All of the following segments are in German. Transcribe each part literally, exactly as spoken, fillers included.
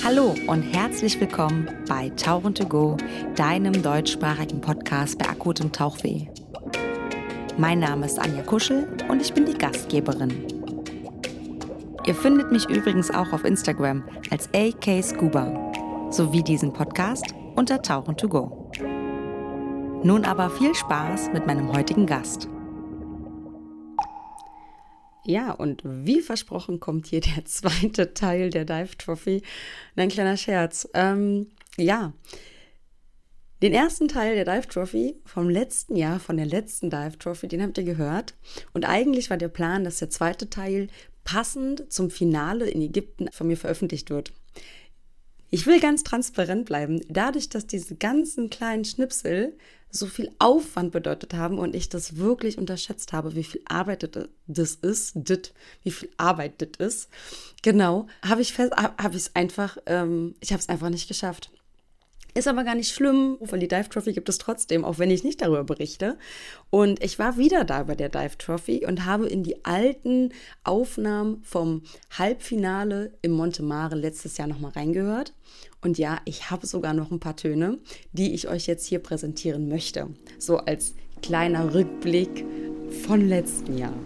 Hallo und herzlich willkommen bei Tauchen to go, deinem deutschsprachigen Podcast bei akutem Tauchweh. Mein Name ist Anja Kuschel und ich bin die Gastgeberin. Ihr findet mich übrigens auch auf Instagram als A K Scuba sowie diesen Podcast unter Tauchen to go. Nun aber viel Spaß mit meinem heutigen Gast. Ja, und wie versprochen kommt hier der zweite Teil der Dive Trophy. Ein kleiner Scherz. Ähm, ja, den ersten Teil der Dive Trophy vom letzten Jahr, von der letzten Dive Trophy, den habt ihr gehört. Und eigentlich war der Plan, dass der zweite Teil passend zum Finale in Ägypten von mir veröffentlicht wird. Ich will ganz transparent bleiben. Dadurch, dass diese ganzen kleinen Schnipsel so viel Aufwand bedeutet haben und ich das wirklich unterschätzt habe, wie viel Arbeit das ist, dit, wie viel Arbeit das ist, genau, habe ich fest, habe ich es einfach, ähm, ich habe es einfach nicht geschafft. Ist aber gar nicht schlimm, weil die Dive Trophy gibt es trotzdem, auch wenn ich nicht darüber berichte. Und ich war wieder da bei der Dive Trophy und habe in die alten Aufnahmen vom Halbfinale im Monte Mare letztes Jahr nochmal reingehört. Und ja, ich habe sogar noch ein paar Töne, die ich euch jetzt hier präsentieren möchte. So als kleiner Rückblick von letzten Jahr.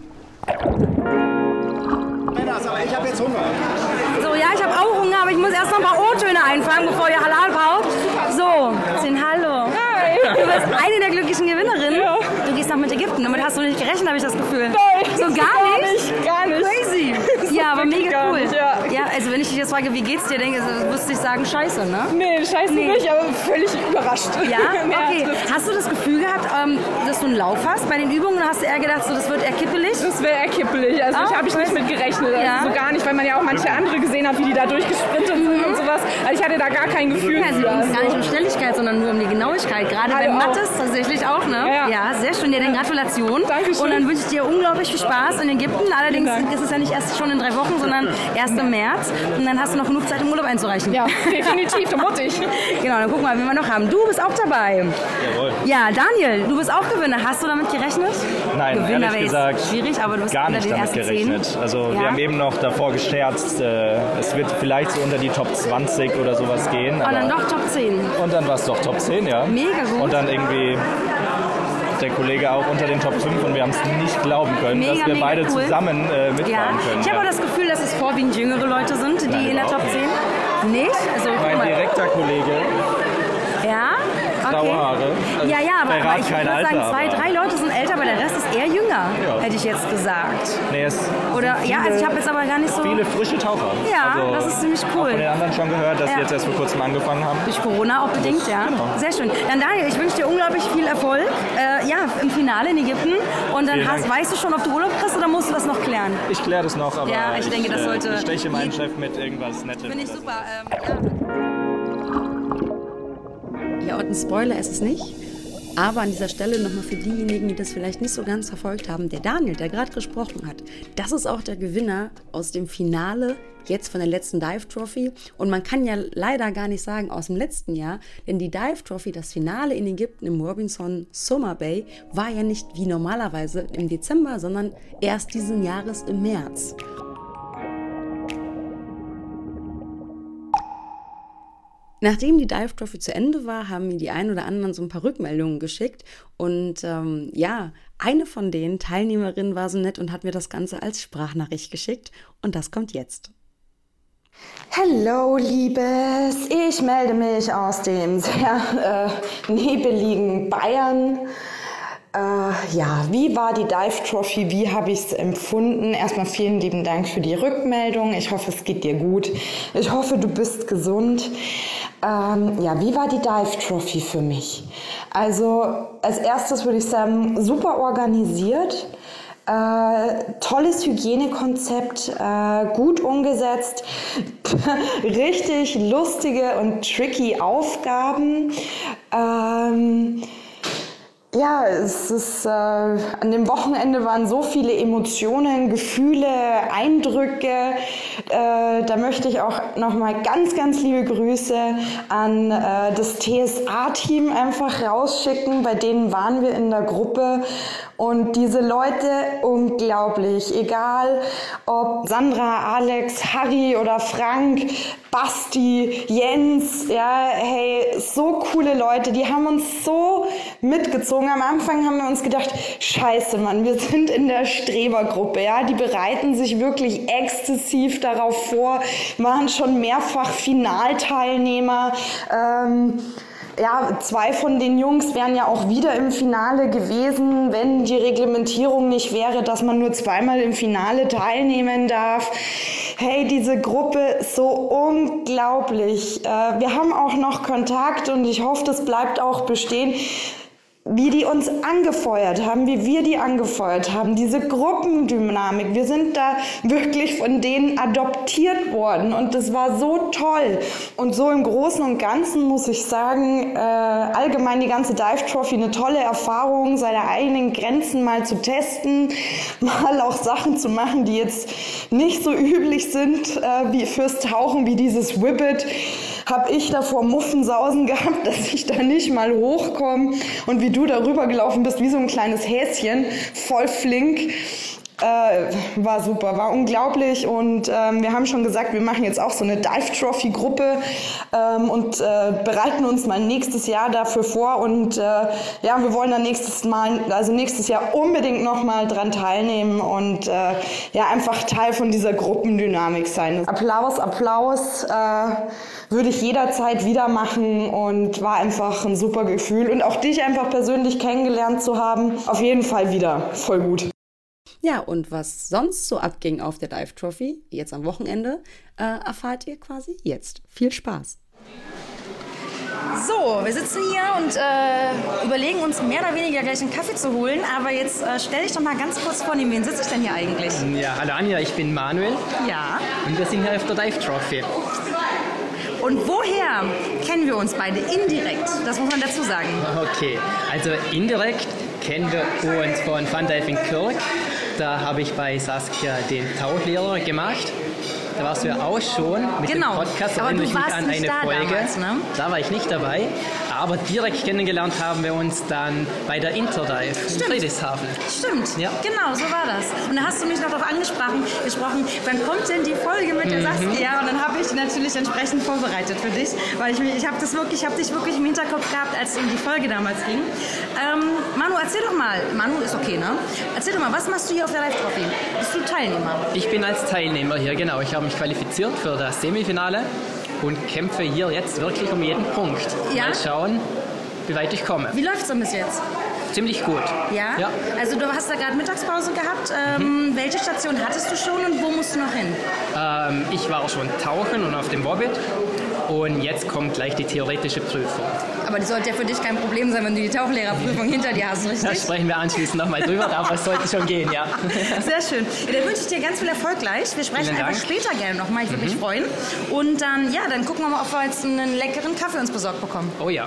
Ich habe jetzt Hunger. So, ja, ich habe auch Hunger, aber ich muss erst noch ein paar O-Töne einfangen, bevor ihr Halal braucht. So, sind Hallo. Hi. Du bist eine der glücklichen Gewinnerinnen. Ja. Du gehst nach mit Ägypten. Damit hast du nicht gerechnet, habe ich das Gefühl. Nein. So gar, gar nicht? nicht? Gar nicht. Crazy. Ja, aber mega gar cool. nicht, ja. ja, also wenn ich dich jetzt frage, wie geht's dir, denke ich, müsste ich sagen, scheiße, ne? Nee, scheiße Nee. nicht, aber völlig überrascht. Ja? Nee, Okay. das- Hast du das Gefühl gehabt, ähm, dass du einen Lauf hast bei den Übungen? Oder hast du eher gedacht, so, das wird eher kippelig? Das wäre eher kippelig. Also Ah, ich habe ich nicht crazy. mit gerechnet. Also Ja. so gar nicht, weil man ja auch manche andere gesehen hat, wie die da durchgesprintet sind und sowas. Also ich hatte da gar kein Gefühl Ja, also für. ging es Also, gar nicht um Schnelligkeit, sondern nur um die Genauigkeit. Gerade bei Also auch. Mattes tatsächlich auch, ne? Ja. sehr schön. Ja, dann Gratulation. Dankeschön. Und dann wünsche ich dir unglaublich viel Spaß in Ägypten. Allerdings Vielen Dank. ist es ja nicht erst schon in drei Wochen, sondern erst im März. Und dann hast du noch genug Zeit, im Urlaub einzureichen. ja, definitiv, da muss ich. Genau, dann gucken wir mal, wen wir noch haben. Du bist auch dabei. Jawohl. Ja, Daniel, du bist auch Gewinner. Hast du damit gerechnet? Nein, Gewinner ehrlich wäre gesagt jetzt schwierig, aber du bist gar unter nicht den damit ersten gerechnet. zehn. Also Ja. wir haben eben noch davor gescherzt, äh, es wird vielleicht so unter die Top zwanzig oder sowas gehen. Und Aber dann doch Top zehn. und dann war es doch Top zehn, ja. Mega gut. Und dann irgendwie der Kollege auch unter den Top fünf und wir haben es nicht glauben können, Mega, dass wir mega beide cool. zusammen äh, mitfahren Ja, können. ich habe auch ja. das Gefühl, dass es vorwiegend jüngere Leute sind, die Nein, in der Top überhaupt zehn. Nicht? Also, guck Mein mal. direkter Kollege, Ja? Okay. graue Haare. Also Ja, ja, aber, verrat aber ich kein würde sagen, Alter, zwei, aber- drei Leute sind älter, aber der Rest ist eher jünger, Ja. hätte ich jetzt gesagt. Nee, es Oder, sind ja, also ich viele- habe jetzt aber gar nicht so... viele frische Taucher. Ja, also, das ist ziemlich Auch cool. von den anderen schon gehört, dass Ja. sie jetzt erst vor kurzem angefangen haben. Durch Corona auch bedingt, ja. Genau. Sehr schön. Dann Daniel, ich wünsche dir unglaublich viel Erfolg. Äh, ja, im Finale in Ägypten. Und dann Vielen hast, Dank. weißt du schon, ob du Urlaub kriegst oder musst du das noch klären? Ich kläre das noch, aber Ja, ich denke, das äh, sollte- besteche meinen Chef mit irgendwas Nettes. Finde ich oder so. super. Ähm, ja. ja, und ein Spoiler ist es nicht. Aber an dieser Stelle nochmal für diejenigen, die das vielleicht nicht so ganz verfolgt haben, der Daniel, der gerade gesprochen hat, das ist auch der Gewinner aus dem Finale jetzt von der letzten Dive Trophy. Und man kann ja leider gar nicht sagen aus dem letzten Jahr, denn die Dive Trophy, das Finale in Ägypten im Robinson Summer Bay, war ja nicht wie normalerweise im Dezember, sondern erst diesen Jahres im März. Nachdem die Dive Trophy zu Ende war, haben mir die ein oder anderen so ein paar Rückmeldungen geschickt. Und ähm, ja, eine von den Teilnehmerinnen war so nett und hat mir das Ganze als Sprachnachricht geschickt. Und das kommt jetzt. Hallo, Liebes. Ich melde mich aus dem sehr äh, nebeligen Bayern. Äh, ja, wie war die Dive Trophy? Wie habe ich es empfunden? Erstmal vielen lieben Dank für die Rückmeldung. Ich hoffe, es geht dir gut. Ich hoffe, du bist gesund. Ähm, ja, wie war die Dive Trophy für mich? Also als erstes würde ich sagen, super organisiert. Äh, tolles Hygienekonzept, äh, gut umgesetzt, richtig lustige und tricky Aufgaben. Ähm, ja, es ist, äh, an dem Wochenende waren so viele Emotionen, Gefühle, Eindrücke. Äh, da möchte ich auch nochmal ganz, ganz liebe Grüße an äh, das T S A-Team einfach rausschicken. Bei denen waren wir in der Gruppe Und diese Leute, unglaublich, egal ob Sandra, Alex, Harry oder Frank, Basti, Jens, ja, hey, so coole Leute, die haben uns so mitgezogen. Am Anfang haben wir uns gedacht, scheiße, Mann, wir sind in der Strebergruppe, ja, die bereiten sich wirklich exzessiv darauf vor, waren schon mehrfach Finalteilnehmer, ähm, ja, zwei von den Jungs wären ja auch wieder im Finale gewesen, wenn die Reglementierung nicht wäre, dass man nur zweimal im Finale teilnehmen darf. Hey, diese Gruppe ist so unglaublich. Wir haben auch noch Kontakt und ich hoffe, das bleibt auch bestehen. Wie die uns angefeuert haben, wie wir die angefeuert haben, diese Gruppendynamik. Wir sind da wirklich von denen adoptiert worden und das war so toll. Und so im Großen und Ganzen muss ich sagen, äh, allgemein die ganze Dive Trophy eine tolle Erfahrung, seine eigenen Grenzen mal zu testen, mal auch Sachen zu machen, die jetzt nicht so üblich sind, äh, wie fürs Tauchen, wie dieses Whippet. Habe ich da vor Muffensausen gehabt, dass ich da nicht mal hochkomme und wie du darüber gelaufen bist, wie so ein kleines Häschen, voll flink. Äh, war super, war unglaublich und ähm, wir haben schon gesagt, wir machen jetzt auch so eine Dive Trophy Gruppe ähm, und äh, bereiten uns mal nächstes Jahr dafür vor und äh, ja, wir wollen dann nächstes Mal, also nächstes Jahr unbedingt nochmal dran teilnehmen und äh, ja, einfach Teil von dieser Gruppendynamik sein. Applaus, Applaus, äh, würde ich jederzeit wieder machen und war einfach ein super Gefühl und auch dich einfach persönlich kennengelernt zu haben, auf jeden Fall wieder, voll gut. Ja, und was sonst so abging auf der Dive Trophy, jetzt am Wochenende, äh, erfahrt ihr quasi jetzt. Viel Spaß! So, wir sitzen hier und äh, überlegen uns mehr oder weniger gleich einen Kaffee zu holen, aber jetzt äh, stell dich doch mal ganz kurz vor, neben wen sitze ich denn hier eigentlich? Ja, hallo Anja, ich bin Manuel. Ja. Und wir sind hier auf der Dive Trophy. Und woher kennen wir uns beide? Indirekt, das muss man dazu sagen. Okay, also indirekt kennen wir uns von Fun Diving Kirk. Da habe ich bei Saskia den Tauchlehrer gemacht. Da warst du ja auch schon mit genau. dem Podcast. Aber du ich warst mich an nicht eine da Folge. Damals, ne? Da war ich nicht dabei. Aber direkt kennengelernt haben wir uns dann bei der Interdive in Friedrichshafen. Stimmt, ja. Genau, so war das. Und da hast du mich noch darauf angesprochen, gesprochen, wann kommt denn die Folge mit der Mhm. Saskia? Und dann habe ich natürlich entsprechend vorbereitet für dich, weil ich, mich- ich habe das wirklich, ich habe dich wirklich im Hinterkopf gehabt, als es um die Folge damals ging. Ähm, Manu, erzähl doch mal, Manu ist okay, ne? Erzähl doch mal, was machst du hier auf der Dive Trophy? Bist du Teilnehmer? Ich bin als Teilnehmer hier, genau. Ich habe mich qualifiziert für das Semifinale und kämpfe hier jetzt wirklich um jeden Punkt. Ja? Mal schauen, wie weit ich komme. Wie läuft's denn bis jetzt? Ziemlich gut. Ja? Ja. Also du hast da gerade Mittagspause gehabt. Ähm, Mhm. Welche Station hattest du schon und wo musst du noch hin? Ähm, ich war schon tauchen und auf dem Wobbit und jetzt kommt gleich die theoretische Prüfung. Aber die sollte ja für dich kein Problem sein, wenn du die Tauchlehrerprüfung hinter dir hast, richtig? Da sprechen wir anschließend nochmal drüber, aber es sollte schon gehen, ja. Sehr schön. Ja, dann wünsche ich dir ganz viel Erfolg gleich. Wir sprechen Vielen einfach Dank. später gerne nochmal. Ich würde mich freuen. Und dann, ja, dann gucken wir mal, ob wir jetzt einen leckeren Kaffee uns besorgt bekommen. Oh ja.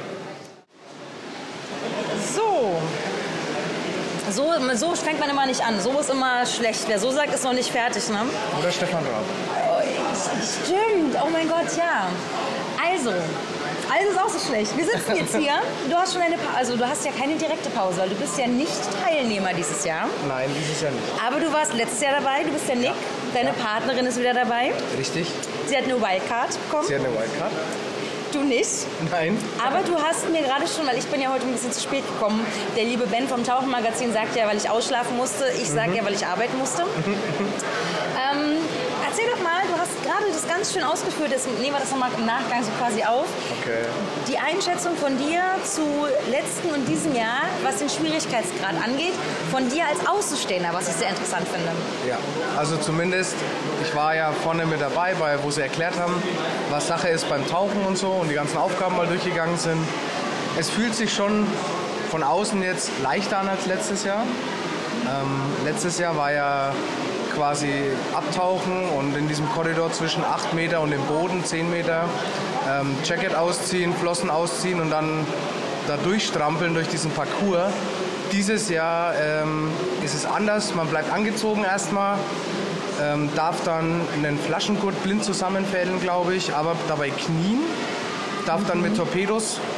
So. So, so fängt man immer nicht an. So ist immer schlecht. Wer so sagt, ist noch nicht fertig, ne? Oder Stefan Raab. Stimmt. Oh mein Gott, ja. Also, alles ist auch so schlecht. Wir sitzen jetzt hier. Du hast schon eine pa- also du hast ja keine direkte Pause, weil du bist ja nicht Teilnehmer dieses Jahr. Nein, dieses Jahr nicht. Aber du warst letztes Jahr dabei. Du bist der Nick. Deine Partnerin ist wieder dabei. Richtig? Sie hat eine Wildcard bekommen. Sie hat eine Wildcard? Du nicht. Nein. Aber du hast mir gerade schon, weil ich bin ja heute ein bisschen zu spät gekommen, der liebe Ben vom Tauchenmagazin sagt ja, weil ich ausschlafen musste. Ich sage Mhm. ja, weil ich arbeiten musste. ähm, erzähl doch mal, du hast gerade das ganz schön ausgeführt, jetzt nehmen wir das nochmal im Nachgang so quasi auf. Okay. Die Einschätzung von dir zu letzten und diesem Jahr, was den Schwierigkeitsgrad angeht, von dir als Außenstehender, was ich sehr interessant finde. Ja, also zumindest, ich war ja vorne mit dabei, bei, wo sie erklärt haben, was Sache ist beim Tauchen und so und die ganzen Aufgaben mal durchgegangen sind. Es fühlt sich schon von außen jetzt leichter an als letztes Jahr. Ähm, letztes Jahr war ja quasi abtauchen und in diesem Korridor zwischen acht Meter und dem Boden, zehn Meter, ähm, Jacket ausziehen, Flossen ausziehen und dann da durchstrampeln durch diesen Parcours. Dieses Jahr ähm, ist es anders, man bleibt angezogen erstmal, ähm, darf dann einen Flaschengurt blind zusammenfädeln, glaube ich, aber dabei knien, darf dann mit Torpedos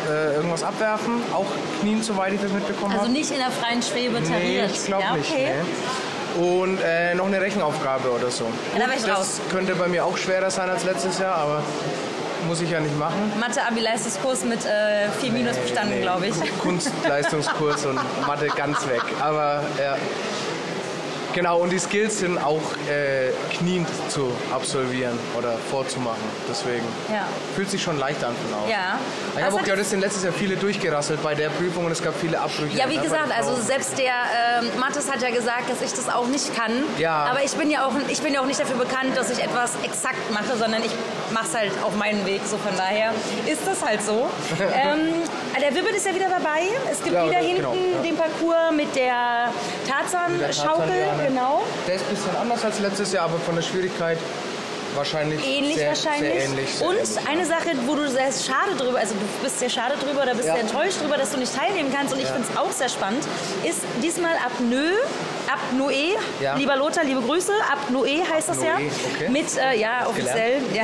äh, irgendwas abwerfen, auch knien, soweit ich das mitbekommen habe. Also nicht in der freien Schwebe tariert. Nee, ich glaube ja, nicht. okay. Nee. Und äh, noch eine Rechenaufgabe oder so. Ja, da wär ich das raus. könnte bei mir auch schwerer sein als letztes Jahr, aber muss ich ja nicht machen. Mathe-Abi-Leistungskurs mit äh, vier Minus bestanden, Nee, glaube ich. Kunstleistungskurs und Mathe ganz weg. Aber ja. Genau, und die Skills sind auch äh, kniend zu absolvieren oder vorzumachen. Deswegen Ja. fühlt sich schon leicht an von außen. Ja. Ich Was habe auch hat- gehört, es sind letztes Jahr viele durchgerasselt bei der Prüfung und es gab viele Abbrüche. Ja, wie ne, bei gesagt, den also Frauen. selbst der äh, Mathis hat ja gesagt, dass ich das auch nicht kann. Ja. Aber ich bin ja auch, ich bin ja auch nicht dafür bekannt, dass ich etwas exakt mache, sondern ich mache es halt auf meinen Weg. So von daher ist das halt so. ähm, der Wibbit ist ja wieder dabei. Es gibt Ja, wieder das- hinten genau, ja. den Parcours mit der Tarzan-Schaukel. Tarzan-Liane. Genau. Der ist ein bisschen anders als letztes Jahr, aber von der Schwierigkeit wahrscheinlich Ähnlich sehr, wahrscheinlich. sehr ähnlich. Sehr und ähnlich. eine Sache, wo du sehr schade drüber, also du bist sehr schade drüber oder bist Ja. sehr enttäuscht drüber, dass du nicht teilnehmen kannst und ich Ja. finde es auch sehr spannend, ist diesmal Apnoe, Apnoe, Ja. lieber Lothar, liebe Grüße, Apnoe heißt das ja. Apnoe, okay. Mit, äh, ja, offiziell, ja.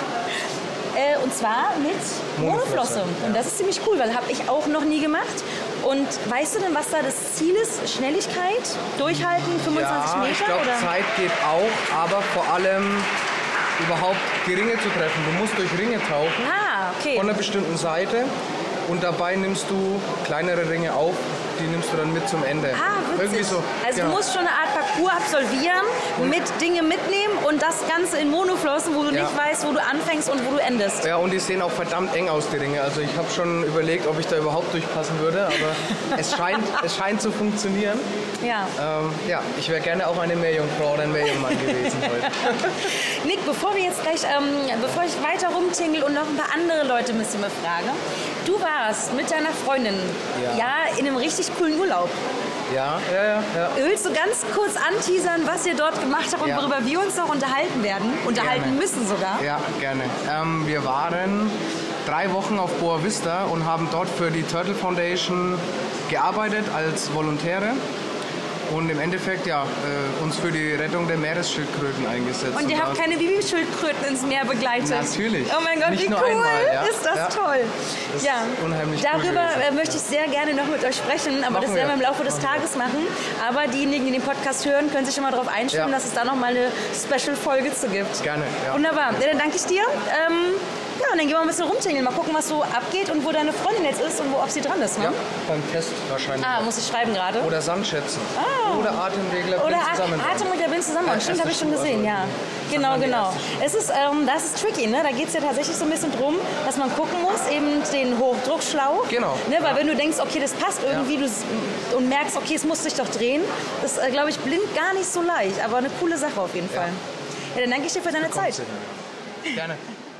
Äh, und zwar mit Monoflosse, Monoflosse. Und das ist ziemlich cool, weil habe ich auch noch nie gemacht. Und weißt du denn, was da das Ziel ist? Schnelligkeit? Durchhalten? fünfundzwanzig Ja, Meter? ich glaube, oder? Zeit geht auch, aber vor allem überhaupt die Ringe zu treffen. Du musst durch Ringe tauchen Ah, okay. von einer bestimmten Seite und dabei nimmst du kleinere Ringe auf, die nimmst du dann mit zum Ende. Ah, witzig. Irgendwie so. Also genau. du musst schon eine Art Parcours absolvieren, mit Dinge mitnehmen und das Ganze in Monoflossen, wo du Ja. nicht weißt, wo du anfängst und wo du endest. Ja, und die sehen auch verdammt eng aus, die Ringe. Also ich habe schon überlegt, ob ich da überhaupt durchpassen würde, aber es, scheint, es scheint zu funktionieren. Ja. Ähm, ja, ich wäre gerne auch eine Meerjungfrau oder ein Meerjungmann gewesen heute. Nick, bevor wir jetzt gleich, ähm, bevor ich weiter rumtingel und noch ein paar andere Leute ein bisschen befrage, du warst mit deiner Freundin ja, Ja. in einem richtig coolen Urlaub. Ja, ja, ja. ja. Willst du ganz kurz anteasern, was ihr dort gemacht habt und Ja. worüber wir uns noch unterhalten werden? Unterhalten Gerne. müssen sogar. Ja, gerne. Ähm, wir waren drei Wochen auf Boa Vista und haben dort für die Turtle Foundation gearbeitet als Volontäre und im Endeffekt ja, äh, uns für die Rettung der Meeresschildkröten eingesetzt. Und ihr da- habt keine Bibi-Schildkröten ins Meer begleitet. Natürlich. Oh mein Gott, Nicht wie nur cool. einmal, ja. Ist das Ja. toll. Das ja. ist unheimlich cool Darüber gewesen. äh, möchte ich sehr gerne noch mit euch sprechen, aber Machen das wir. werden wir im Laufe des Tages machen. Aber diejenigen, die den Podcast hören, können sich schon mal darauf einstellen, Ja. dass es da noch mal eine Special-Folge zu gibt. Gerne, ja. Wunderbar. Ja, dann danke ich dir. Ähm, ja, und dann gehen wir ein bisschen rumtingeln, mal gucken, was so abgeht und wo deine Freundin jetzt ist und wo, ob sie dran ist. Ne? Ja, beim Test wahrscheinlich. Ah, muss ich schreiben gerade. Oder Sandschätzen. Ah. Oder Atemregler Oder blind zusammen. Atem und der Blind zusammen. Ja, Stimmt, habe ich schon erste gesehen, Stufe, ja. also Genau, die genau. erste Es ist, ähm, das ist tricky, ne? Da geht es ja tatsächlich so ein bisschen drum, dass man gucken muss, eben den Hochdruckschlauch. Genau. Ne? Weil wenn du denkst, okay, das passt irgendwie du, s- und merkst, okay, es muss sich doch drehen, das ist, glaube ich, blind gar nicht so leicht. Aber eine coole Sache auf jeden Fall. Ja, dann danke ich dir für deine Zeit. Gerne.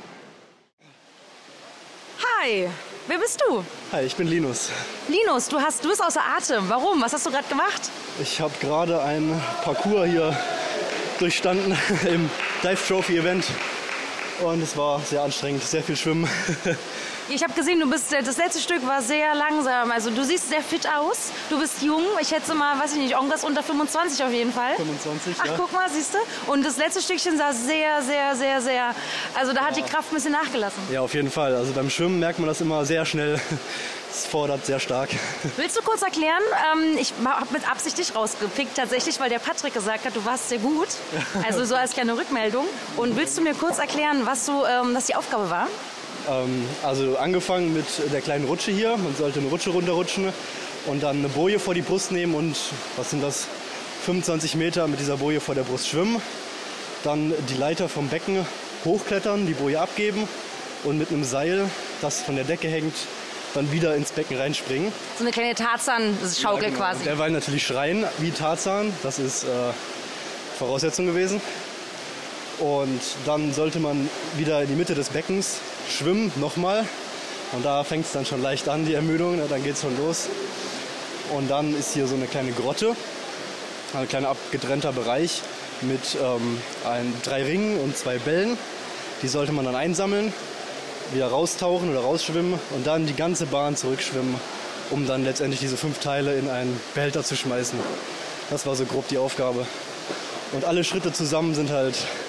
Hi, wer bist du? Hi, ich bin Linus. Linus, du, hast, du bist außer Atem. Warum? Was hast du gerade gemacht? Ich habe gerade einen Parcours hier durchstanden im Dive Trophy Event und es war sehr anstrengend, sehr viel Schwimmen. Ich habe gesehen, du bist, das letzte Stück war sehr langsam. Also du siehst sehr fit aus. Du bist jung. Ich schätze mal, weiß ich nicht, irgendwas unter fünfundzwanzig auf jeden Fall. fünfundzwanzig, Ach, ja. guck mal, siehst du? Und das letzte Stückchen sah sehr, sehr, sehr, sehr... Also da hat die Kraft ein bisschen nachgelassen. Ja, auf jeden Fall. Also beim Schwimmen merkt man das immer sehr schnell. Es fordert sehr stark. Willst du kurz erklären? Ähm, ich habe mit Absicht dich rausgepickt, tatsächlich, weil der Patrick gesagt hat, du warst sehr gut. Also so als kleine Rückmeldung. Und willst du mir kurz erklären, was, du, ähm, was die Aufgabe war? Ähm, also angefangen mit der kleinen Rutsche hier. Man sollte eine Rutsche runterrutschen und dann eine Boje vor die Brust nehmen und, was sind das, fünfundzwanzig Meter mit dieser Boje vor der Brust schwimmen. Dann die Leiter vom Becken hochklettern, die Boje abgeben und mit einem Seil, das von der Decke hängt, dann wieder ins Becken reinspringen. So eine kleine Tarzan-Schaukel Ja, genau. quasi. Derweil natürlich schreien wie Tarzan, das ist äh, Voraussetzung gewesen. Und dann sollte man wieder in die Mitte des Beckens schwimmen, nochmal. Und da fängt es dann schon leicht an, die Ermüdung, ne? Dann geht es schon los. Und dann ist hier so eine kleine Grotte, ein kleiner abgetrennter Bereich mit ähm, ein, drei Ringen und zwei Bällen. Die sollte man dann einsammeln, wieder raustauchen oder rausschwimmen und dann die ganze Bahn zurückschwimmen, um dann letztendlich diese fünf Teile in einen Behälter zu schmeißen. Das war so grob die Aufgabe. Und alle Schritte zusammen sind halt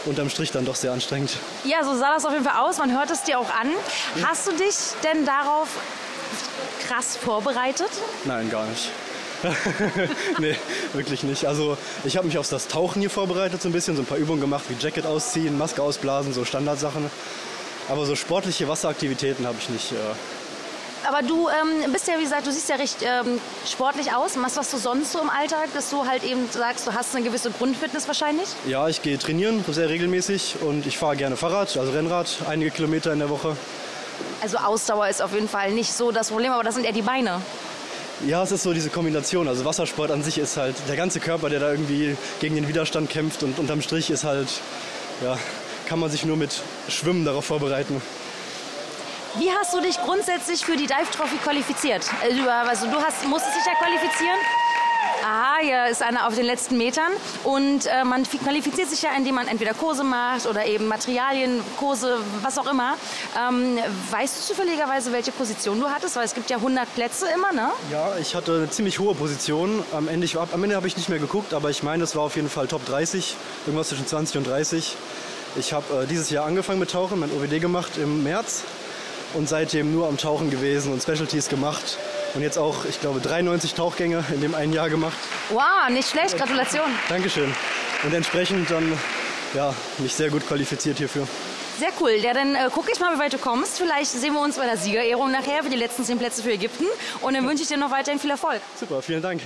unterm Strich dann doch sehr anstrengend. Ja, so sah das auf jeden Fall aus. Man hört es dir auch an. Hast du dich denn darauf krass vorbereitet? Nein, gar nicht. Nee, wirklich nicht. Also ich habe mich auf das Tauchen hier vorbereitet so ein bisschen, so ein paar Übungen gemacht, wie Jacket ausziehen, Maske ausblasen, so Standardsachen. Aber so sportliche Wasseraktivitäten habe ich nicht. Äh Aber du ähm, bist ja, wie gesagt, du siehst ja recht ähm, sportlich aus. Was machst du sonst so im Alltag, dass du halt eben sagst, du hast eine gewisse Grundfitness wahrscheinlich? Ja, ich gehe trainieren, sehr regelmäßig und ich fahre gerne Fahrrad, also Rennrad, einige Kilometer in der Woche. Also Ausdauer ist auf jeden Fall nicht so das Problem, aber das sind eher die Beine. Ja, es ist so diese Kombination. Also Wassersport an sich ist halt der ganze Körper, der da irgendwie gegen den Widerstand kämpft und unterm Strich ist halt, ja, kann man sich nur mit Schwimmen darauf vorbereiten. Wie hast du dich grundsätzlich für die Dive Trophy qualifiziert? Also du hast, musstest dich ja qualifizieren. Aha, hier ist einer auf den letzten Metern. Und äh, man qualifiziert sich ja, indem man entweder Kurse macht oder eben Materialien, Kurse, was auch immer. Ähm, weißt du zufälligerweise, welche Position du hattest? Weil es gibt ja hundert Plätze immer, ne? Ja, ich hatte eine ziemlich hohe Position. Am Ende, ich, am Ende habe ich nicht mehr geguckt, aber ich meine, es war auf jeden Fall Top dreißig. Irgendwas zwischen zwanzig und dreißig. Ich habe äh, dieses Jahr angefangen mit Tauchen, mein O W D gemacht im März. Und seitdem nur am Tauchen gewesen und Specialties gemacht. Und jetzt auch, ich glaube, dreiundneunzig Tauchgänge in dem einen Jahr gemacht. Wow, nicht schlecht, Gratulation. Dankeschön. Und entsprechend dann, ja, mich sehr gut qualifiziert hierfür. Sehr cool. Ja, dann äh, gucke ich mal, wie weit du kommst. Vielleicht sehen wir uns bei der Siegerehrung nachher für die letzten zehn Plätze für Ägypten. Und dann wünsche ich dir noch weiterhin viel Erfolg. Super, vielen Dank.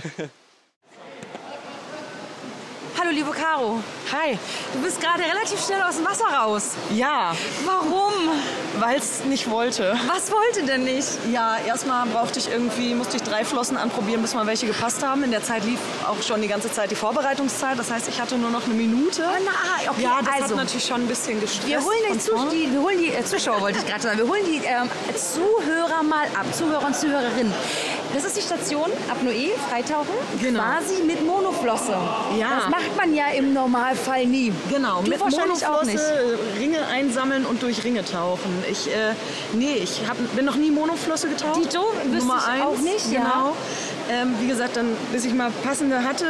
Hallo, liebe Caro. Hi. Du bist gerade relativ schnell aus dem Wasser raus. Ja. Warum? Weil es nicht wollte. Was wollte denn nicht? Ja, erstmal brauchte ich irgendwie, musste ich drei Flossen anprobieren, bis mal welche gepasst haben. In der Zeit lief auch schon die ganze Zeit die Vorbereitungszeit. Das heißt, ich hatte nur noch eine Minute. Oh, na, okay. Ja, das also, hat natürlich schon ein bisschen gestresst. Wir holen die, Zus die, wir holen die äh, Zuschauer, wollte ich gerade sagen. Wir holen die ähm, Zuhörer mal ab, Zuhörer und Zuhörerinnen. Das ist die Station Apnoe, Freitauchen, genau. Quasi mit Monoflosse. Ja. Das macht man ja im Normalfall nie. Genau, du mit wahrscheinlich auch nicht. Monoflosse, Ringe einsammeln und durch Ringe tauchen. Ich, äh, nee, ich hab, bin noch nie Monoflosse getaucht. Dito, wüsste Nummer ich eins, auch nicht, genau. ja. Ähm, wie gesagt, dann, bis ich mal passende hatte,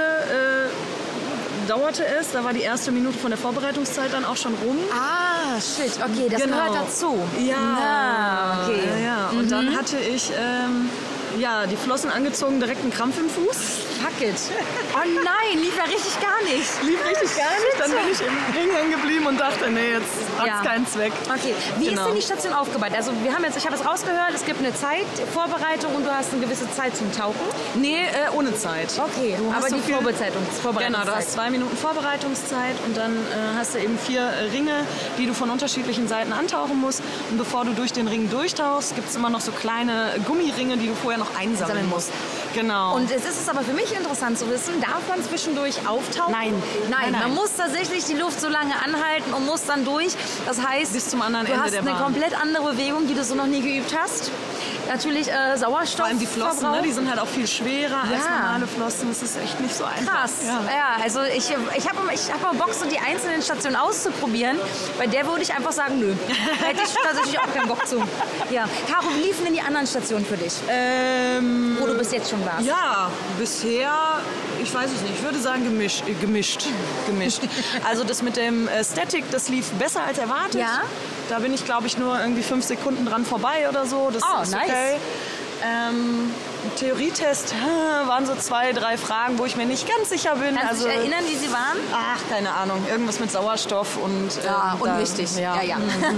äh, dauerte es. Da war die erste Minute von der Vorbereitungszeit dann auch schon rum. Ah, shit, okay, das genau. gehört dazu. Ja, Na, okay. ja, ja. Und mhm. dann hatte ich ähm, ja, die Flossen angezogen, direkt einen Krampf im Fuß. Fuck it. Oh nein, lief ja richtig gar nicht. Lief richtig gar nicht. Dann bin ich im Ring hängen geblieben und dachte, nee, jetzt hat es Ja. keinen Zweck. Okay, wie Genau. ist denn die Station aufgebaut? Also wir haben jetzt, ich habe es rausgehört, es gibt eine Zeit, Vorbereitung und du hast eine gewisse Zeit zum Tauchen. Nee, äh, ohne Zeit. Okay, Du hast aber so die viel- Vorbereitung, Vorbereitungszeit. Genau, du hast zwei Minuten Vorbereitungszeit und dann äh, hast du eben vier äh, Ringe, die du von unterschiedlichen Seiten antauchen musst. Und bevor du durch den Ring durchtauchst, gibt es immer noch so kleine Gummiringe, die du vorher noch einsammeln Sammeln musst. Genau. Und es ist es aber für mich interessant zu wissen, darf man zwischendurch auftauchen? Nein. Nein, Nein, nein. man muss tatsächlich die Luft so lange anhalten und muss dann durch. Das heißt, Bis zum anderen du Ende hast der eine Bahn. komplett andere Bewegung, die du so noch nie geübt hast. Natürlich äh, Sauerstoff. vor allem die Flossen, ne, die sind halt auch viel schwerer als Ja. normale Flossen. Das ist echt nicht so einfach. Krass. Ja, Ja. also ich, ich habe ich hab mal Bock, so die einzelnen Stationen auszuprobieren. Bei der würde ich einfach sagen, nö. Da hätte ich tatsächlich auch keinen Bock zu. Ja. Caro, wie liefen denn die anderen Stationen für dich? Ähm, Wo du bis jetzt schon warst? Ja, bisher, ich weiß es nicht, ich würde sagen gemischt. Äh, gemischt, gemischt. Also das mit dem äh, Static, das lief besser als erwartet. Ja. Da bin ich, glaube ich, nur irgendwie fünf Sekunden dran vorbei oder so. Das Oh, ist nice. okay. Ähm, Theorietest äh, waren so zwei, drei Fragen, wo ich mir nicht ganz sicher bin. Kannst also, du dich erinnern, wie sie waren? Ach, keine Ahnung. Irgendwas mit Sauerstoff und... Ja, ähm, da- unwichtig. Ja, ja.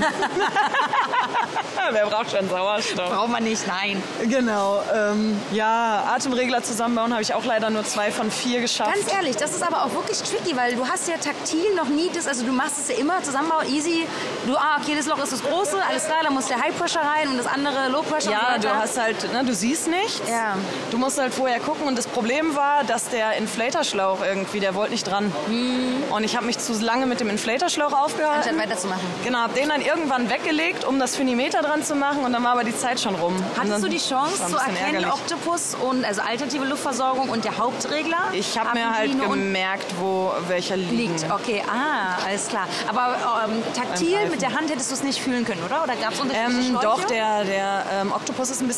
Wer braucht schon Sauerstoff? Braucht man nicht, nein. Genau. Ähm, ja, Atemregler zusammenbauen habe ich auch leider nur zwei von vier geschafft. Ganz ehrlich, das ist aber auch wirklich tricky, weil du hast ja taktil noch nie das, also du machst es ja immer zusammenbauen, easy. Du, ah, okay, das Loch ist das große, alles klar, da muss der High Pressure rein und das andere Low Pressure. Ja, und so du weiter. hast halt, ne, du siehst nichts. Ja. Du musst halt vorher gucken und das Problem war, dass der Inflatorschlauch irgendwie, der wollte nicht dran. Und ich habe mich zu lange mit dem Inflatorschlauch aufgehalten. Anstatt weiterzumachen. Genau, hab den dann irgendwann weggelegt, um das Finimeter dran zu machen und dann war aber die Zeit schon rum. Und Hattest dann du die Chance war ein zu bisschen erkennen, ärgerlich. Oktopus und also alternative Luftversorgung und der Hauptregler? Ich habe mir halt Abendlinie und- gemerkt, wo welcher liegt. liegt. Okay, ah, alles klar. Aber ähm, taktil Greifen. mit der Hand hättest du es nicht fühlen können, oder? Oder gab es unterschiedliche Ähm, Schläuche? doch, der, der ähm, Oktopus ist ein bisschen länger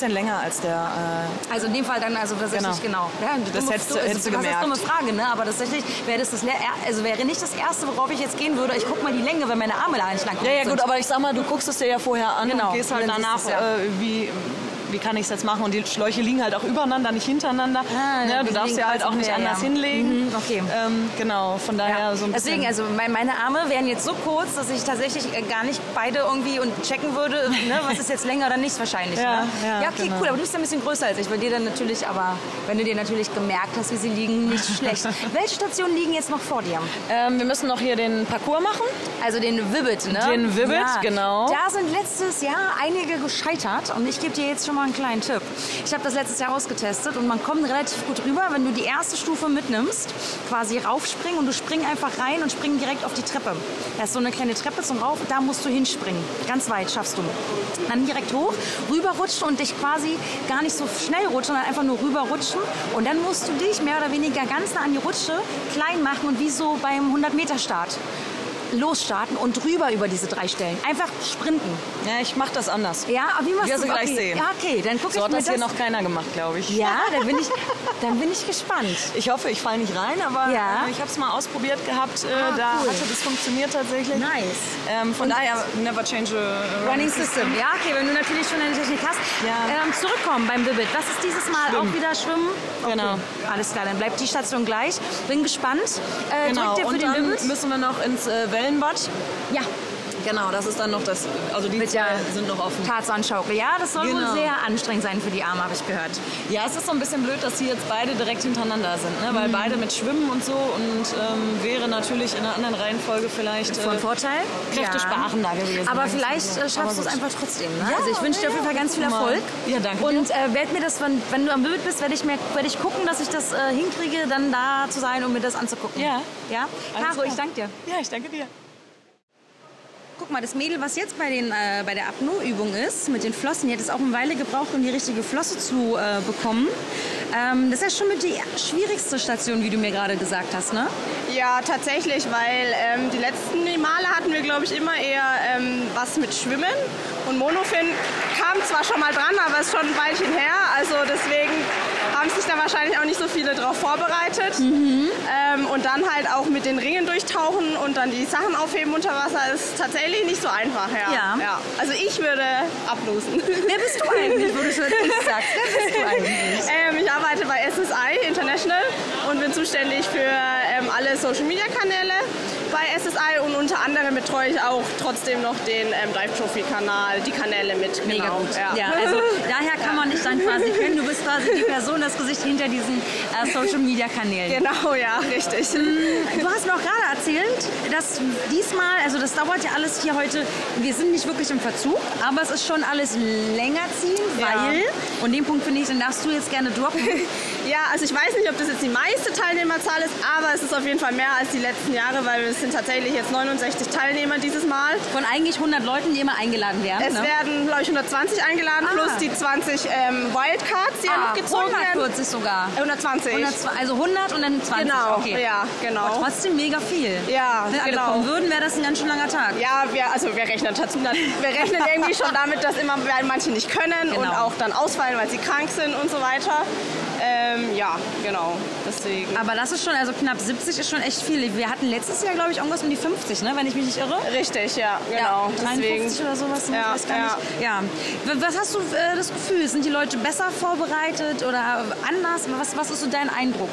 als der... Äh, also in dem Fall dann also tatsächlich genau. genau. Ja, das hättest du, hättest du gemerkt. Das ist eine dumme Frage, ne? Aber tatsächlich wäre das, das also wäre nicht das Erste, worauf ich jetzt gehen würde. Ich gucke mal die Länge, wenn meine Arme da nicht lang Ja, ja gut, aber ich sag mal, du guckst es dir ja vorher an genau. und gehst halt danach, es, ja. äh, wie... wie kann ich es jetzt machen? Und die Schläuche liegen halt auch übereinander, nicht hintereinander. Ah, ja, du darfst ja halt auch nicht anders ja. hinlegen. Mhm, okay. Ähm, genau, von daher ja. so ein bisschen... Deswegen, also meine Arme wären jetzt so kurz, dass ich tatsächlich gar nicht beide irgendwie und checken würde, ne, was ist jetzt länger oder nicht wahrscheinlich. Ja, ne? ja, ja okay, genau. cool, aber du bist ja ein bisschen größer als ich. Bei dir dann natürlich, aber wenn du dir natürlich gemerkt hast, wie sie liegen, nicht schlecht. Welche Stationen liegen jetzt noch vor dir? Ähm, wir müssen noch hier den Parcours machen. Also den Vivid, ne? Den Vivid, ja. genau. Da sind letztes Jahr einige gescheitert und ich gebe dir jetzt schon mal einen kleinen Tipp. Ich habe das letztes Jahr ausgetestet und man kommt relativ gut rüber, wenn du die erste Stufe mitnimmst, quasi raufspringen und du spring einfach rein und spring direkt auf die Treppe. Da ist so eine kleine Treppe zum Rauf, da musst du hinspringen. Ganz weit schaffst du. Dann direkt hoch, rüberrutschen und dich quasi gar nicht so schnell rutschen, sondern einfach nur rüberrutschen. Und dann musst du dich mehr oder weniger ganz nah an die Rutsche klein machen und wie so beim hundert-Meter-Start. Losstarten und drüber über diese drei Stellen. Einfach sprinten. Ja, ich mach das anders. Ja, aber wie machst du? Wir gleich okay. sehen. Ja, okay, dann guck so ich hat mir das das hier noch keiner gemacht, glaube ich. Ja, dann bin ich, dann bin ich gespannt. Ich hoffe, ich falle nicht rein, aber ja. äh, ich habe es mal ausprobiert gehabt. Äh, ah, da cool. hatte das funktioniert tatsächlich. Nice. Ähm, von und daher, never change a running system. Ja, okay, wenn du natürlich schon eine Technik hast. Ja. Ähm, zurückkommen beim Vivid. Das ist dieses Mal Schwimmen. auch wieder Schwimmen. Okay. Genau. Alles klar, dann bleibt die Station gleich. Bin gespannt. Äh, genau. Drückt ihr für und den dann Vivid? müssen wir noch ins äh, Wellenbad. Ja. Genau, das ist dann noch das, also die Mit zwei der sind noch offen. Tarzan-Schaukel. Ja, das soll genau. wohl sehr anstrengend sein für die Arme, habe ich gehört. Ja, es ist so ein bisschen blöd, dass die jetzt beide direkt hintereinander sind, ne? Weil mhm. beide mit Schwimmen und so und ähm, wäre natürlich in einer anderen Reihenfolge vielleicht äh, von Vorteil. Kräftesparender ja. gewesen. Aber vielleicht so. äh, schaffst du es einfach trotzdem. Ne? Ja, also ich wünsche dir auf jeden Fall ganz viel Erfolg. Ja, danke. Und äh, werd mir das, wenn, wenn du am Bild bist, werde ich, werd ich gucken, dass ich das äh, hinkriege, dann da zu sein, um mir das anzugucken. Ja. Ja? Caro, ich danke dir. Ja, ich danke dir. Guck mal, das Mädel, was jetzt bei, den, äh, bei der Apnoe-Übung ist, mit den Flossen, die hat es auch eine Weile gebraucht, um die richtige Flosse zu äh, bekommen. Ähm, das ist ja schon mit die schwierigste Station, wie du mir gerade gesagt hast, ne? Ja, tatsächlich, weil ähm, die letzten Male hatten wir, glaube ich, immer eher ähm, was mit Schwimmen. Und Monofin kam zwar schon mal dran, aber ist schon ein Weilchen her. Also deswegen haben sich da wahrscheinlich auch nicht so viele drauf vorbereitet. Mhm. Ähm, und dann halt auch mit den Ringen durchtauchen und dann die Sachen aufheben unter Wasser ist tatsächlich nicht so einfach. Ja. Ja. Ja. Also ich würde ablosen. Wer bist du eigentlich, wo du schon nicht sagst? Wer bist du eigentlich? Ähm, ich arbeite bei S S I International und bin zuständig für ähm, alle Social-Media-Kanäle bei S S I und unter anderem betreue ich auch trotzdem noch den ähm, Dive Trophy Kanal, die Kanäle mit. Mega genau. gut. Ja. Ja, also daher kann man dich dann quasi kennen. Du bist quasi die Person, das Gesicht hinter diesen äh, Social-Media-Kanälen. Genau, ja, richtig. Du hast mir auch gerade erzählt, dass diesmal, also das dauert ja alles hier heute, wir sind nicht wirklich im Verzug, aber es ist schon alles länger ziehen, weil, ja. und den Punkt finde ich, den darfst du jetzt gerne droppen. Ja, also ich weiß nicht, ob das jetzt die meiste Teilnehmerzahl ist, aber es ist auf jeden Fall mehr als die letzten Jahre, weil es sind tatsächlich jetzt neunundsechzig Teilnehmer dieses Mal. Von eigentlich hundert Leuten, die immer eingeladen werden. Es ne? werden, glaube ich, hundertzwanzig eingeladen, ah. plus die zwanzig ähm, Wildcards, die ah, ja noch gezogen werden. hundertvierzig sogar. hundertzwanzig. hundertzwanzig, also hundert und dann zwanzig. Genau, okay. ja, genau. Aber trotzdem mega viel. Ja, Wenn alle genau. kommen würden, wäre das ein ganz schön langer Tag. Ja, wir, also wir rechnen, wir rechnen irgendwie schon damit, dass immer manche nicht können genau. und auch dann ausfallen, weil sie krank sind und so weiter. Ähm, ja, genau, deswegen. Aber das ist schon, also knapp siebzig ist schon echt viel. Wir hatten letztes Jahr, glaube ich, irgendwas um die fünfzig, ne? Wenn ich mich nicht irre. Richtig, ja, genau. Ja, deswegen. dreiundfünfzig oder sowas, ne? Ja, ich weiß gar ja. nicht. Ja. Was hast du äh, das Gefühl? Sind die Leute besser vorbereitet oder anders? Was, was ist so dein Eindruck?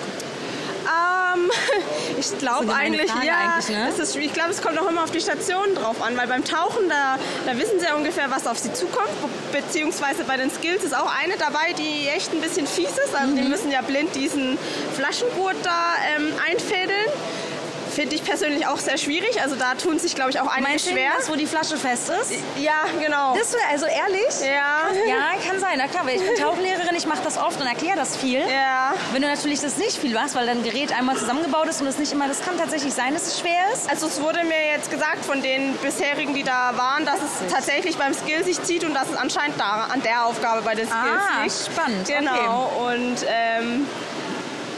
Ähm, ich glaube eigentlich, ja, eigentlich, ne? es ist, ich glaube, es kommt auch immer auf die Station drauf an, weil beim Tauchen, da, da wissen sie ja ungefähr, was auf sie zukommt, beziehungsweise bei den Skills ist auch eine dabei, die echt ein bisschen fies ist, also mhm. die müssen ja blind diesen Flaschengurt da ähm, einfädeln. Finde ich persönlich auch sehr schwierig. Also da tun sich, glaube ich, auch einige Meinst schwer. Du das, wo die Flasche fest ist? Ja, genau. Das, also ehrlich? Ja. Ja, kann sein. Na klar, weil ich bin Tauchlehrerin, ich mache das oft und erkläre das viel. Ja. Wenn du natürlich das nicht viel machst, weil dein Gerät einmal zusammengebaut ist und es nicht immer, das kann tatsächlich sein, dass es schwer ist. Also es wurde mir jetzt gesagt von den bisherigen, die da waren, dass es tatsächlich beim Skill sich zieht und dass es anscheinend da, an der Aufgabe bei den Skills ah, liegt. Spannend. Genau. Okay. Und ähm,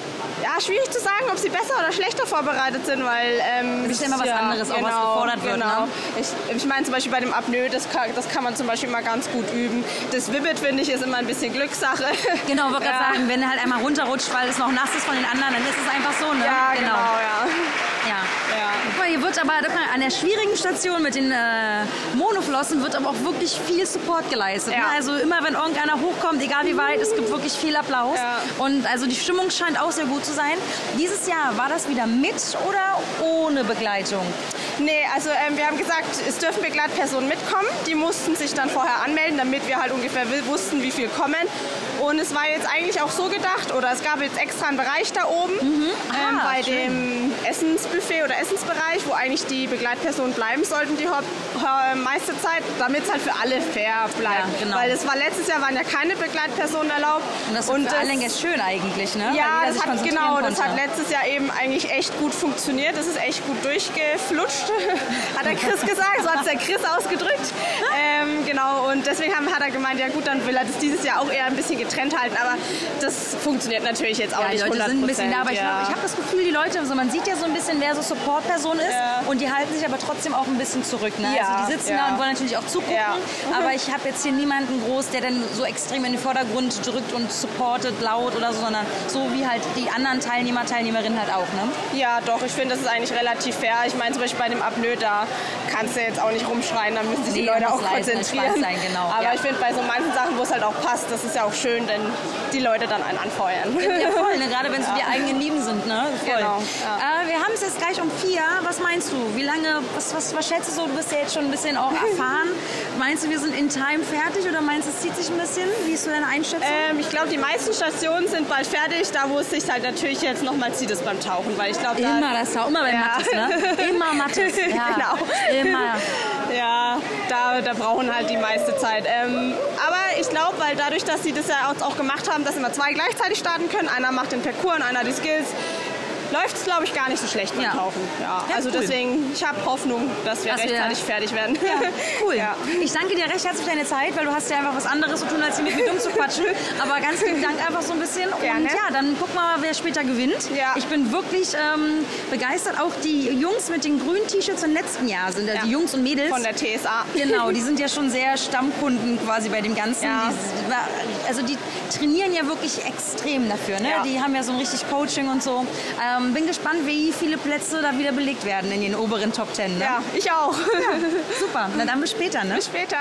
Ja, schwierig zu sagen, ob sie besser oder schlechter vorbereitet sind, weil... Ähm, das ist ja immer was ja, anderes, auch genau, was gefordert wird. Genau. Ne? Ich, ich meine zum Beispiel bei dem Apnoe, das kann, das kann man zum Beispiel immer ganz gut üben. Das Wibbit, finde ich, ist immer ein bisschen Glückssache. Genau, ich wollte ja. gerade sagen, wenn er halt einmal runterrutscht, weil es noch nass ist von den anderen, dann ist es einfach so, ne? Ja, genau, genau ja. Ja. ja. Guck mal, hier wird aber an der schwierigen Station mit den äh, Monoflossen wird aber auch wirklich viel Support geleistet. Ja. Ne? Also immer, wenn irgendeiner hochkommt, egal wie weit, es gibt wirklich viel Applaus. Ja. Und also die Stimmung scheint auch sehr gut zu sein. Dieses Jahr, war das wieder mit oder ohne Begleitung? Nee, also ähm, wir haben gesagt, es dürfen Begleitpersonen mitkommen. Die mussten sich dann vorher anmelden, damit wir halt ungefähr wussten, wie viel kommen. Und es war jetzt eigentlich auch so gedacht, oder es gab jetzt extra einen Bereich da oben, mhm. ähm, bei schön. dem Essensbuffet oder Essensbereich, wo eigentlich die Begleitpersonen bleiben sollten die äh, meiste Zeit, damit es halt für alle fair bleibt. Ja, genau. Weil es war letztes Jahr waren ja keine Begleitpersonen erlaubt. Und das ist für alle ganz schön eigentlich, ne? Ja, das hat, genau, das hat letztes Jahr eben eigentlich echt gut funktioniert. Das ist echt gut durchgeflutscht, hat der Chris gesagt, so hat es der Chris ausgedrückt. Ähm, genau, und deswegen haben, hat er gemeint, ja gut, dann will er das dieses Jahr auch eher ein bisschen getrennt halten, aber das funktioniert natürlich jetzt auch ja, nicht die Leute hundert Prozent. sind ein bisschen da, aber ja. ich, ich habe das Gefühl, die Leute, also man sieht ja so ein bisschen, wer so Support-Person ist ja. und die halten sich aber trotzdem auch ein bisschen zurück. Ne? Ja, also die sitzen ja. da und wollen natürlich auch zugucken, ja. aber ich habe jetzt hier niemanden groß, der dann so extrem in den Vordergrund drückt und supportet laut oder so, sondern so wie halt die anderen Teilnehmer, Teilnehmerinnen halt auch. Ne? Ja, doch, ich finde, das ist eigentlich relativ fair. Ich meine, zum Beispiel bei dem Apnoe, da kannst du jetzt auch nicht rumschreien, da müssen sich nee, die Leute auch konzentrieren. Sein, genau. Aber ja. ich finde, bei so manchen Sachen, wo es halt auch passt, das ist ja auch schön, denn die Leute dann einen anfeuern. Ja, voll, ne? Gerade wenn es ja. die eigenen Lieben sind. Ne? Voll. Genau. Ja. Äh, wir haben es jetzt gleich um vier. Was meinst du? Wie lange, was, was, was schätzt du so? Du bist ja jetzt schon ein bisschen auch erfahren. Meinst du, wir sind in Time fertig oder meinst du, es zieht sich ein bisschen? Wie ist so deine Einschätzung? Ähm, ich glaube, die meisten Stationen sind bald fertig. Da, wo es sich halt natürlich jetzt nochmal zieht, ist beim Tauchen. Weil ich glaube, da immer das Tauchen, immer bei ja. Mattes, ne? Immer Mattes. Ja. Genau. Immer. Ja, da, da brauchen halt die meiste Zeit. Ähm, aber ich glaube, weil dadurch, dass sie das ja auch gemacht haben, dass immer zwei gleichzeitig starten können, einer macht den Parcours und einer die Skills, läuft es, glaube ich, gar nicht so schlecht beim ja. Tauchen. Ja, ja, also cool. Deswegen, ich habe Hoffnung, dass wir dass rechtzeitig wir, fertig werden. Ja, cool. Ja. Ich danke dir recht herzlich für deine Zeit, weil du hast ja einfach was anderes zu tun, als hier mit mir dumm zu quatschen. Aber ganz vielen Dank einfach so ein bisschen. Gerne. Und ja, dann gucken wir mal, wer später gewinnt. Ja. Ich bin wirklich ähm, begeistert. Auch die Jungs mit den grünen T-Shirts im letzten Jahr sind ja. die Jungs und Mädels. Von der T S A. Genau, die sind ja schon sehr Stammkunden quasi bei dem Ganzen. Ja. Die, also die trainieren ja wirklich extrem dafür. Ne? Ja. Die haben ja so ein richtig Coaching und so. Ähm, bin gespannt, wie viele Plätze da wieder belegt werden in den oberen Top Ten. Ne? Ja, ich auch. Ja, super, na dann bis später. Ne? Bis später.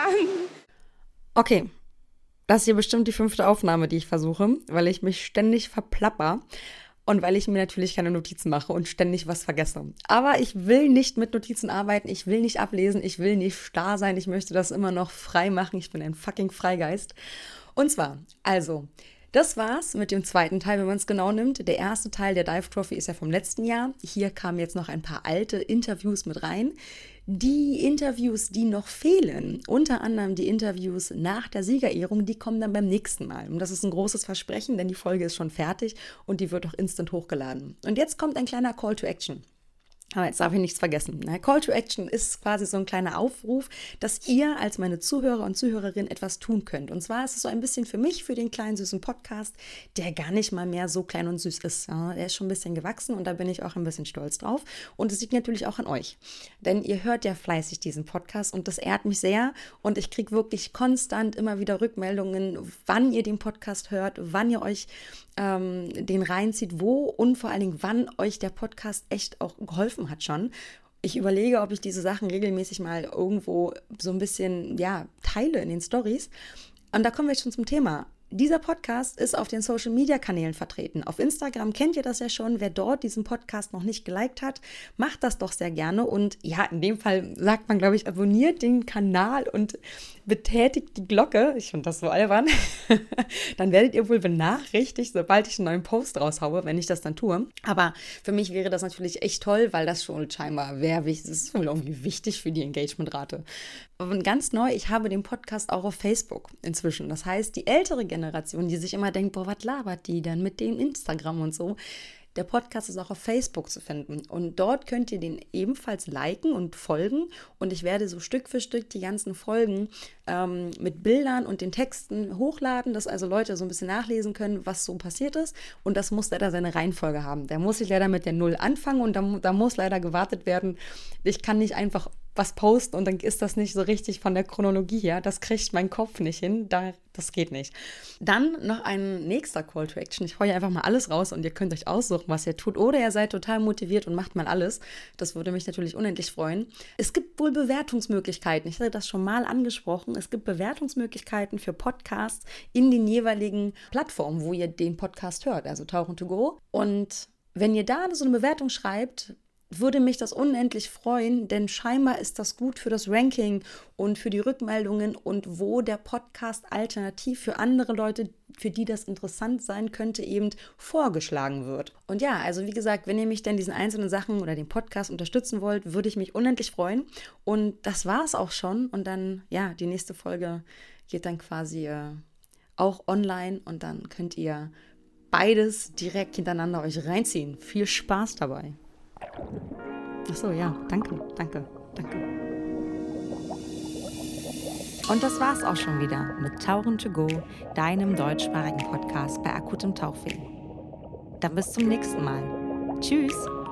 Okay, das ist hier bestimmt die fünfte Aufnahme, die ich versuche, weil ich mich ständig verplapper und weil ich mir natürlich keine Notizen mache und ständig was vergesse. Aber ich will nicht mit Notizen arbeiten, ich will nicht ablesen, ich will nicht starr sein, ich möchte das immer noch frei machen. Ich bin ein fucking Freigeist. Und zwar, also... Das war's mit dem zweiten Teil, wenn man es genau nimmt. Der erste Teil der Dive Trophy ist ja vom letzten Jahr. Hier kamen jetzt noch ein paar alte Interviews mit rein. Die Interviews, die noch fehlen, unter anderem die Interviews nach der Siegerehrung, die kommen dann beim nächsten Mal. Und das ist ein großes Versprechen, denn die Folge ist schon fertig und die wird auch instant hochgeladen. Und jetzt kommt ein kleiner Call to Action. Aber jetzt darf ich nichts vergessen. Call to Action ist quasi so ein kleiner Aufruf, dass ihr als meine Zuhörer und Zuhörerinnen etwas tun könnt. Und zwar ist es so ein bisschen für mich, für den kleinen süßen Podcast, der gar nicht mal mehr so klein und süß ist. Ja, der ist schon ein bisschen gewachsen und da bin ich auch ein bisschen stolz drauf. Und es liegt natürlich auch an euch. Denn ihr hört ja fleißig diesen Podcast und das ehrt mich sehr. Und ich kriege wirklich konstant immer wieder Rückmeldungen, wann ihr den Podcast hört, wann ihr euch ähm, den reinzieht, wo und vor allen Dingen, wann euch der Podcast echt auch geholfen hat schon. Ich überlege, ob ich diese Sachen regelmäßig mal irgendwo so ein bisschen, ja, teile in den Stories. Und da kommen wir jetzt schon zum Thema. Dieser Podcast ist auf den Social-Media-Kanälen vertreten. Auf Instagram kennt ihr das ja schon. Wer dort diesen Podcast noch nicht geliked hat, macht das doch sehr gerne. Und ja, in dem Fall sagt man, glaube ich, abonniert den Kanal und betätigt die Glocke. Ich finde das so albern. Dann werdet ihr wohl benachrichtigt, sobald ich einen neuen Post raushaue, wenn ich das dann tue. Aber für mich wäre das natürlich echt toll, weil das schon scheinbar wäre wichtig. Das ist wohl irgendwie wichtig für die Engagementrate. Und ganz neu, ich habe den Podcast auch auf Facebook inzwischen. Das heißt, die ältere Generation, die sich immer denkt, boah, was labert die denn mit dem Instagram und so, der Podcast ist auch auf Facebook zu finden. Und dort könnt ihr den ebenfalls liken und folgen. Und ich werde so Stück für Stück die ganzen Folgen ähm, mit Bildern und den Texten hochladen, dass also Leute so ein bisschen nachlesen können, was so passiert ist. Und das muss leider seine Reihenfolge haben. Da muss ich leider mit der Null anfangen und da, da muss leider gewartet werden. Ich kann nicht einfach was posten und dann ist das nicht so richtig von der Chronologie her. Das kriegt mein Kopf nicht hin. Da, das geht nicht. Dann noch ein nächster Call to Action. Ich heue einfach mal alles raus und ihr könnt euch aussuchen, was ihr tut. Oder ihr seid total motiviert und macht mal alles. Das würde mich natürlich unendlich freuen. Es gibt wohl Bewertungsmöglichkeiten. Ich hatte das schon mal angesprochen. Es gibt Bewertungsmöglichkeiten für Podcasts in den jeweiligen Plattformen, wo ihr den Podcast hört. Also Tauchen to go. Und wenn ihr da so eine Bewertung schreibt, würde mich das unendlich freuen, denn scheinbar ist das gut für das Ranking und für die Rückmeldungen und wo der Podcast alternativ für andere Leute, für die das interessant sein könnte, eben vorgeschlagen wird. Und ja, also wie gesagt, wenn ihr mich denn diesen einzelnen Sachen oder den Podcast unterstützen wollt, würde ich mich unendlich freuen. Und das war es auch schon. Und dann, ja, die nächste Folge geht dann quasi äh, auch online und dann könnt ihr beides direkt hintereinander euch reinziehen. Viel Spaß dabei. Ach so, ja, danke, danke, danke. Und das war's auch schon wieder mit Tauchen to go, deinem deutschsprachigen Podcast bei akutem Tauchfilm. Dann bis zum nächsten Mal. Tschüss!